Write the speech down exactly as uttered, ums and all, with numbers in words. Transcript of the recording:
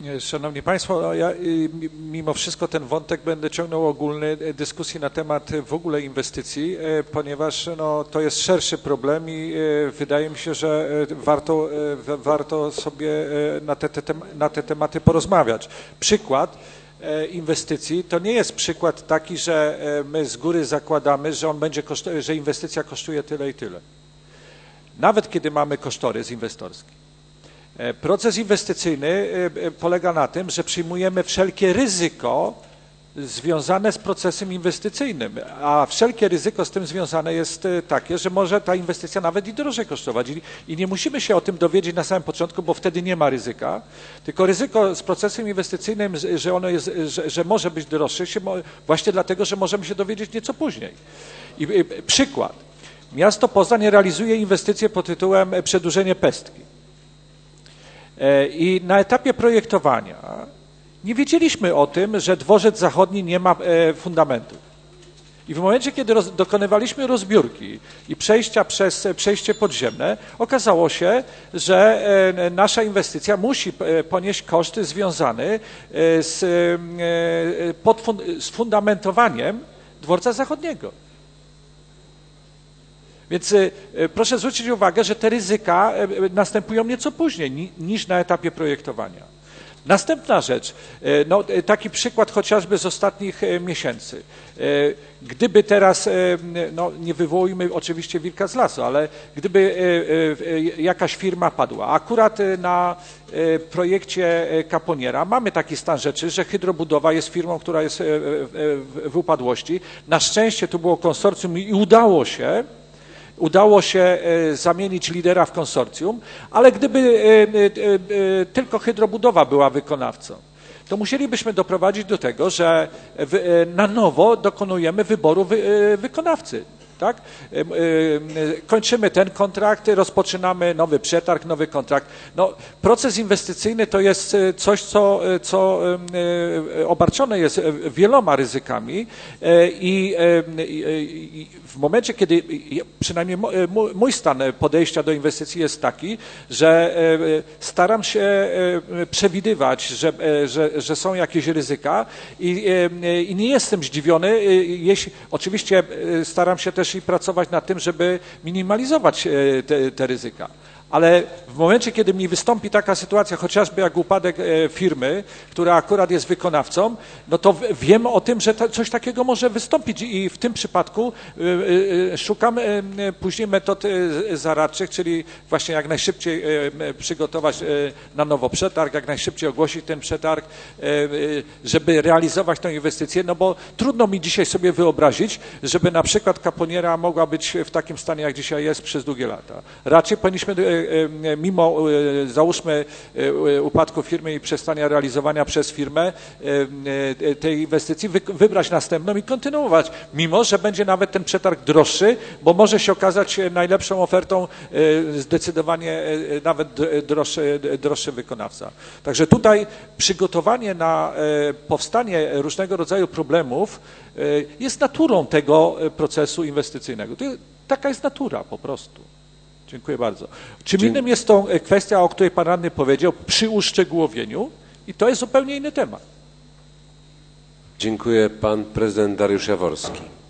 Szanowni Państwo, ja mimo wszystko ten wątek będę ciągnął ogólny dyskusji na temat w ogóle inwestycji, ponieważ no, to jest szerszy problem i wydaje mi się, że warto, warto sobie na te, te, na te tematy porozmawiać. Przykład inwestycji to nie jest przykład taki, że my z góry zakładamy, że on będzie koszt- że inwestycja kosztuje tyle i tyle. Nawet kiedy mamy kosztorys inwestorski. Proces inwestycyjny polega na tym, że przyjmujemy wszelkie ryzyko związane z procesem inwestycyjnym, a wszelkie ryzyko z tym związane jest takie, że może ta inwestycja nawet i drożej kosztować i, i nie musimy się o tym dowiedzieć na samym początku, bo wtedy nie ma ryzyka, tylko ryzyko z procesem inwestycyjnym, że ono jest, że, że może być droższe, się, właśnie dlatego, że możemy się dowiedzieć nieco później. I, i przykład. Miasto Poznań realizuje inwestycję pod tytułem przedłużenie Pestki. I na etapie projektowania nie wiedzieliśmy o tym, że dworzec zachodni nie ma fundamentów. I w momencie, kiedy roz, dokonywaliśmy rozbiórki i przejścia przez przejście podziemne, okazało się, że nasza inwestycja musi ponieść koszty związane z, pod, z fundamentowaniem dworca zachodniego. Więc proszę zwrócić uwagę, że te ryzyka następują nieco później niż na etapie projektowania. Następna rzecz, no, taki przykład chociażby z ostatnich miesięcy. Gdyby teraz, no, nie wywołujmy oczywiście wilka z lasu, ale gdyby jakaś firma padła, akurat na projekcie Caponiera mamy taki stan rzeczy, że Hydrobudowa jest firmą, która jest w upadłości. Na szczęście tu było konsorcjum i udało się, Udało się zamienić lidera w konsorcjum, ale gdyby tylko Hydrobudowa była wykonawcą, to musielibyśmy doprowadzić do tego, że na nowo dokonujemy wyboru wykonawcy. Tak? Kończymy ten kontrakt, rozpoczynamy nowy przetarg, nowy kontrakt. No, proces inwestycyjny to jest coś, co, co obarczone jest wieloma ryzykami i, i w momencie, kiedy przynajmniej mój stan podejścia do inwestycji jest taki, że staram się przewidywać, że, że, że są jakieś ryzyka i, i nie jestem zdziwiony, jeśli oczywiście staram się też i pracować nad tym, żeby minimalizować te, te ryzyka. Ale w momencie, kiedy mi wystąpi taka sytuacja, chociażby jak upadek firmy, która akurat jest wykonawcą, no to wiem o tym, że coś takiego może wystąpić i w tym przypadku szukam później metod zaradczych, czyli właśnie jak najszybciej przygotować na nowo przetarg, jak najszybciej ogłosić ten przetarg, żeby realizować tę inwestycję, no bo trudno mi dzisiaj sobie wyobrazić, żeby na przykład Caponiera mogła być w takim stanie, jak dzisiaj jest przez długie lata. Raczej powinniśmy mimo, załóżmy, upadku firmy i przestania realizowania przez firmę tej inwestycji, wybrać następną i kontynuować, mimo że będzie nawet ten przetarg droższy, bo może się okazać najlepszą ofertą zdecydowanie nawet droższy, droższy wykonawca. Także tutaj przygotowanie na powstanie różnego rodzaju problemów jest naturą tego procesu inwestycyjnego. To, taka jest natura po prostu. Dziękuję bardzo. Czym innym jest to kwestia, o której pan radny powiedział, przy uszczegółowieniu i to jest zupełnie inny temat. Dziękuję. Pan prezydent Dariusz Jaworski.